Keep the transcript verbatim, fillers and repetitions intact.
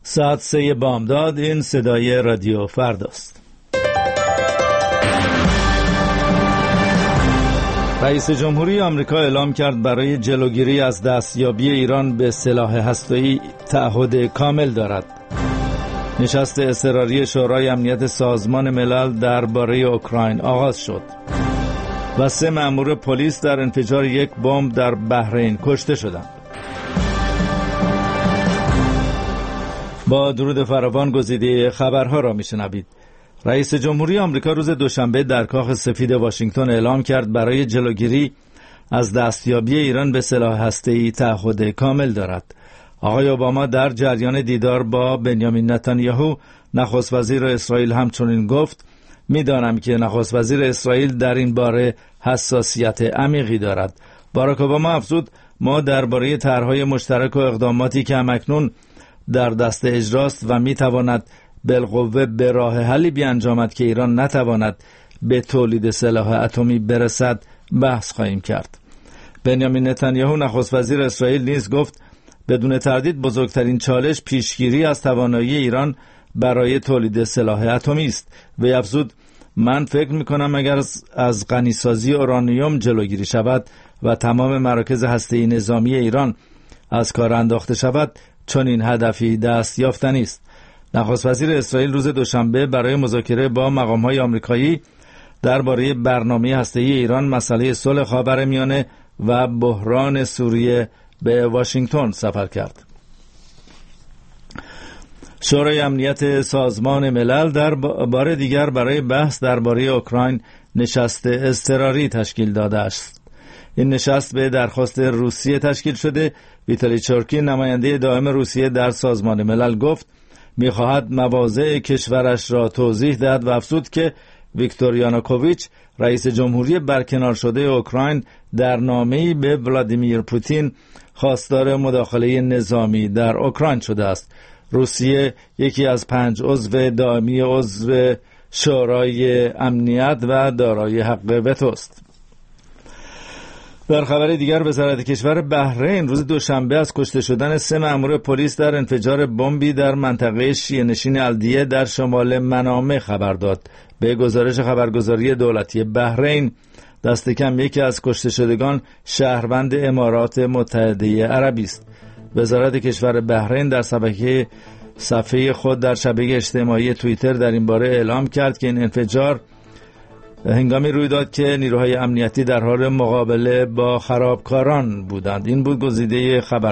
ساعت سه بامداد. این صدای رادیو فرداست. رئیس جمهوری آمریکا اعلام کرد برای جلوگیری از دستیابی ایران به سلاح هسته‌ای تعهد کامل دارد. نشست اضطراری شورای امنیت سازمان ملل درباره اوکراین آغاز شد و سه مأمور پلیس در انفجار یک بمب در بحرین کشته شدند. با درود فراوان گزیده خبرها را میشنوید. رئیس جمهوری آمریکا روز دوشنبه در کاخ سفید واشنگتن اعلام کرد برای جلوگیری از دستیابی ایران به سلاح هسته‌ای تعهد کامل دارد. آقای اوباما در جریان دیدار با بنیامین نتانیاهو نخست وزیر اسرائیل همچنین گفت: می‌دانم که نخست وزیر اسرائیل در این باره حساسیت عمیقی دارد. باراک اوباما افزود: ما درباره طرح‌های مشترک و اقداماتی که همکنون در دست اجراست و می‌تواند بالقوه به راه حلی بیانجامد که ایران نتواند به تولید سلاح اتمی برسد بحث خواهیم کرد. بنیامین نتانیاهو نخست وزیر اسرائیل نیز گفت: بدون تردید بزرگترین چالش پیشگیری از توانایی ایران برای تولید سلاح اتمی است. و افزود: من فکر می‌کنم اگر از غنیسازی اورانیوم جلوگیری شود و تمام مراکز هسته‌ای نظامی ایران از کار انداخته شود، چون این هدفی دست یافتنی است. نخست وزیر اسرائیل روز دوشنبه برای مذاکره با مقام‌های آمریکایی درباره برنامه هسته‌ای ایران، مسئله صلح خاورمیانه و بحران سوریه به واشنگتن سفر کرد. شورای امنیت سازمان ملل در بار دیگر برای بحث درباره اوکراین نشست اضطراری تشکیل داده است. این نشست به درخواست روسیه تشکیل شده. ویتالی چورکی، نماینده دائم روسیه در سازمان ملل، گفت می‌خواهد مواضع کشورش را توضیح دهد و افزود که ویکتور یانوکوویچ، رئیس جمهوری برکنار شده اوکراین، در نامه‌ای به ولادیمیر پوتین خواستار مداخله نظامی در اوکراین شده است. روسیه یکی از پنج عضو دائمی عضو شورای امنیت و دارای حق وتوست. در خبر دیگر، وزارت کشور بحرین روز دوشنبه از کشته شدن سه مأمور پلیس در انفجار بمبی در منطقه شیعه نشین الدیه در شمال منامه خبر داد. به گزارش خبرگزاری دولتی بحرین، دست کم یکی از کشته شدگان شهروند امارات متحده عربی است. وزارت کشور بحرین در صفحه صفحه خود در شبکه اجتماعی توییتر در این باره اعلام کرد که این انفجار هنگامی روی داد که نیروهای امنیتی در حال مقابله با خرابکاران بودند. این بود گزیده خبر.